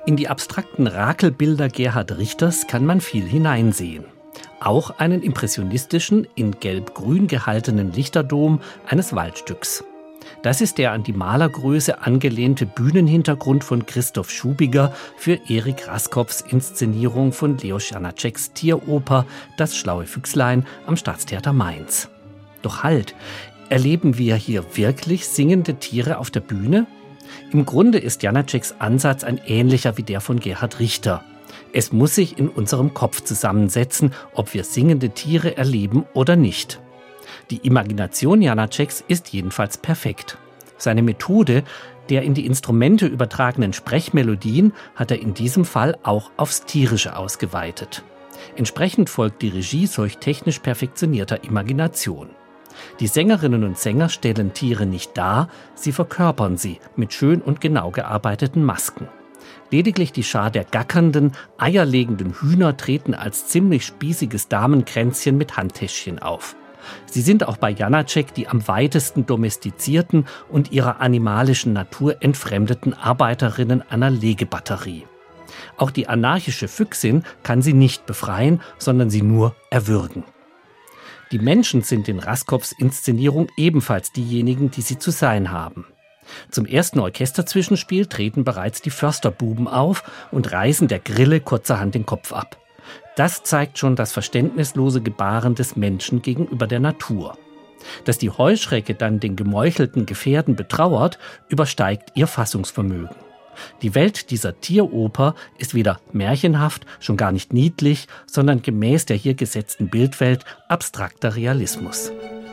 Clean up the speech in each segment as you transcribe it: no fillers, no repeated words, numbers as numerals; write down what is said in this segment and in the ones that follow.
In die abstrakten Rakelbilder Gerhard Richters kann man viel hineinsehen. Auch einen impressionistischen, in gelb-grün gehaltenen Lichterdom eines Waldstücks. Das ist der an die Malergröße angelehnte Bühnenhintergrund von Christoph Schubiger für Erik Raskopfs Inszenierung von Leos Janáčeks Tieroper Das schlaue Füchslein am Staatstheater Mainz. Doch halt, erleben wir hier wirklich singende Tiere auf der Bühne? Im Grunde ist Janáčeks Ansatz ein ähnlicher wie der von Gerhard Richter. Es muss sich in unserem Kopf zusammensetzen, ob wir singende Tiere erleben oder nicht. Die Imagination Janáčeks ist jedenfalls perfekt. Seine Methode, der in die Instrumente übertragenen Sprechmelodien, hat er in diesem Fall auch aufs Tierische ausgeweitet. Entsprechend folgt die Regie solch technisch perfektionierter Imagination. Die Sängerinnen und Sänger stellen Tiere nicht dar, sie verkörpern sie mit schön und genau gearbeiteten Masken. Lediglich die Schar der gackernden, eierlegenden Hühner treten als ziemlich spießiges Damenkränzchen mit Handtäschchen auf. Sie sind auch bei Janáček die am weitesten domestizierten und ihrer animalischen Natur entfremdeten Arbeiterinnen einer Legebatterie. Auch die anarchische Füchsin kann sie nicht befreien, sondern sie nur erwürgen. Die Menschen sind in Raskopfs Inszenierung ebenfalls diejenigen, die sie zu sein haben. Zum ersten Orchesterzwischenspiel treten bereits die Försterbuben auf und reißen der Grille kurzerhand den Kopf ab. Das zeigt schon das verständnislose Gebaren des Menschen gegenüber der Natur. Dass die Heuschrecke dann den gemeuchelten Gefährten betrauert, übersteigt ihr Fassungsvermögen. Die Welt dieser Tieroper ist weder märchenhaft, schon gar nicht niedlich, sondern gemäß der hier gesetzten Bildwelt abstrakter Realismus.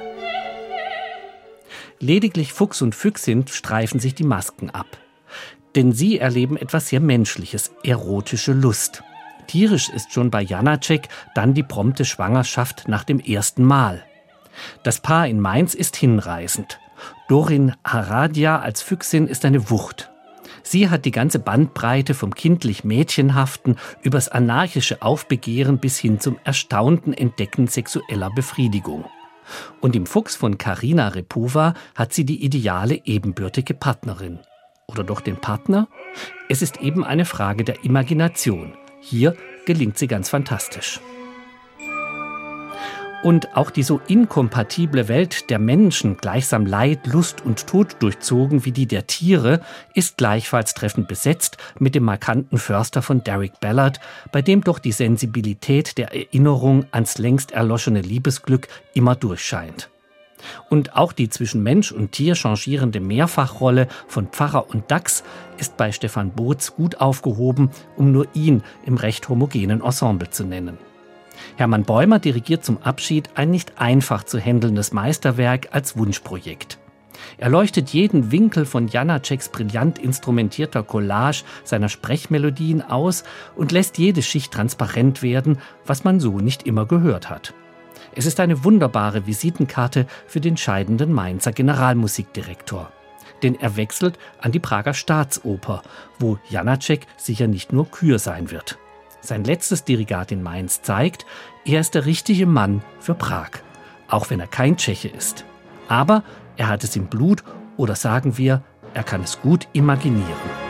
Lediglich Fuchs und Füchsin streifen sich die Masken ab. Denn sie erleben etwas sehr Menschliches, erotische Lust. Tierisch ist schon bei Janáček dann die prompte Schwangerschaft nach dem ersten Mal. Das Paar in Mainz ist hinreißend. Dorin Aradia als Füchsin ist eine Wucht. Sie hat die ganze Bandbreite vom kindlich-mädchenhaften übers anarchische Aufbegehren bis hin zum erstaunten Entdecken sexueller Befriedigung. Und im Fuchs von Karina Repova hat sie die ideale ebenbürtige Partnerin. Oder doch den Partner? Es ist eben eine Frage der Imagination. Hier gelingt sie ganz fantastisch. Und auch die so inkompatible Welt der Menschen, gleichsam Leid, Lust und Tod durchzogen wie die der Tiere, ist gleichfalls treffend besetzt mit dem markanten Förster von Derek Ballard, bei dem doch die Sensibilität der Erinnerung ans längst erloschene Liebesglück immer durchscheint. Und auch die zwischen Mensch und Tier changierende Mehrfachrolle von Pfarrer und Dachs ist bei Stefan Boots gut aufgehoben, um nur ihn im recht homogenen Ensemble zu nennen. Hermann Bäumer dirigiert zum Abschied ein nicht einfach zu händelndes Meisterwerk als Wunschprojekt. Er leuchtet jeden Winkel von Janáčeks brillant instrumentierter Collage seiner Sprechmelodien aus und lässt jede Schicht transparent werden, was man so nicht immer gehört hat. Es ist eine wunderbare Visitenkarte für den scheidenden Mainzer Generalmusikdirektor. Denn er wechselt an die Prager Staatsoper, wo Janáček sicher nicht nur Kür sein wird. Sein letztes Dirigat in Mainz zeigt, er ist der richtige Mann für Prag, auch wenn er kein Tscheche ist. Aber er hat es im Blut, oder sagen wir, er kann es gut imaginieren.